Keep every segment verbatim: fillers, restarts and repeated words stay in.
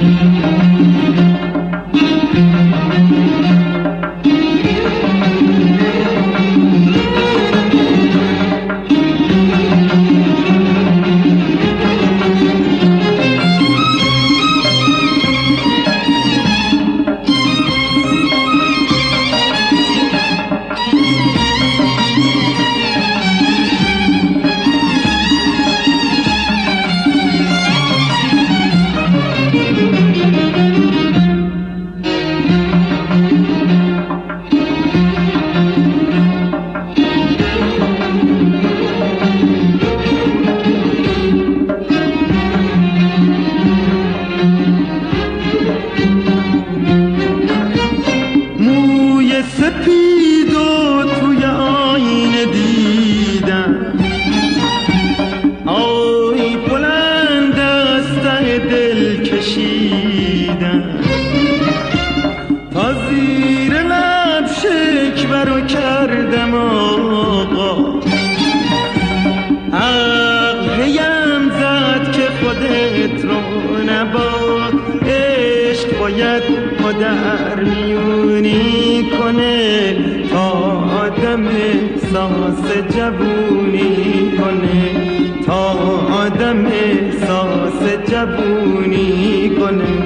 در میونی کنه تا آدم احساس جوونی کنه تا آدم احساس جوونی کنه.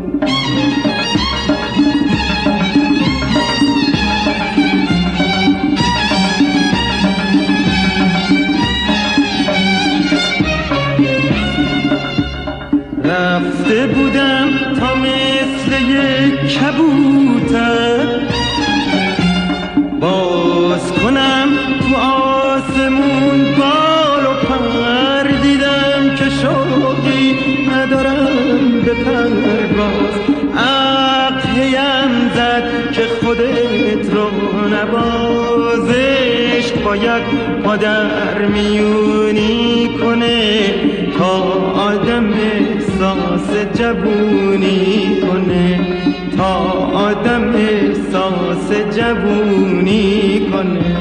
رفته بودم تا مثل یک کبوتر باز کنم تو آسمون بال و پر، دیدم که شوقی ندارم به پرواز. عقلیم زد که خودت رو نبازش باید با در میونی کنه تا آدم احساس جوونی کنه تا آدم احساس جوونی کنه.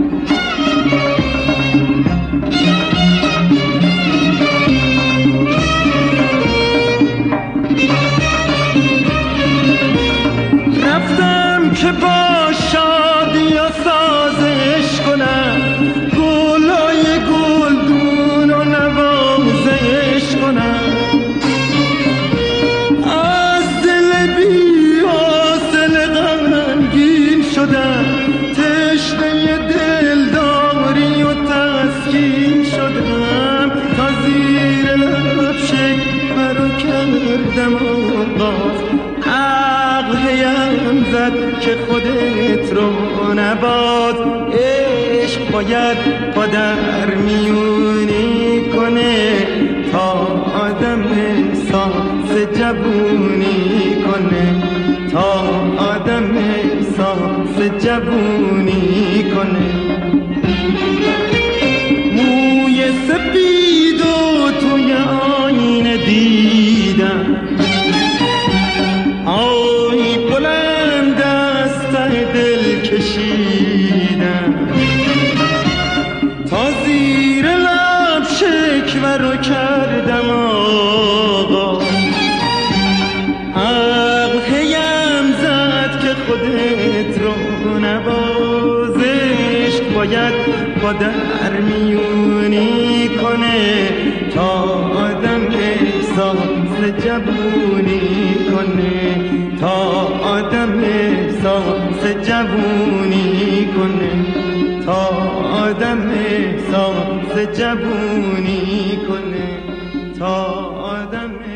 رفتم که با شادی و سازش کنم، گلای گلدون و نوازش کنم. از دل بی حاصل غمگین شدم، تشنه دلداری و تسکین شدم. تا زیر لب شکوه رو کردم آغاز، عقلیم زد که خودت رو نباز. عشق باید با در میونی کنه تا آدم احساس جوونی کنه تا آدم احساس جوونی کنه. موی سپید و توی آینه دیدم، آی بلند از ته دل کشیدم. تا زیر لب شکوه رو کردم آقا، عقلیم زد که خودت رو نبازش باید با در میونی کنه تا آدم احساس جوونی کنه تا آدم احساس جوونی کنه تا آدم احساس جوونی کنه تا آدم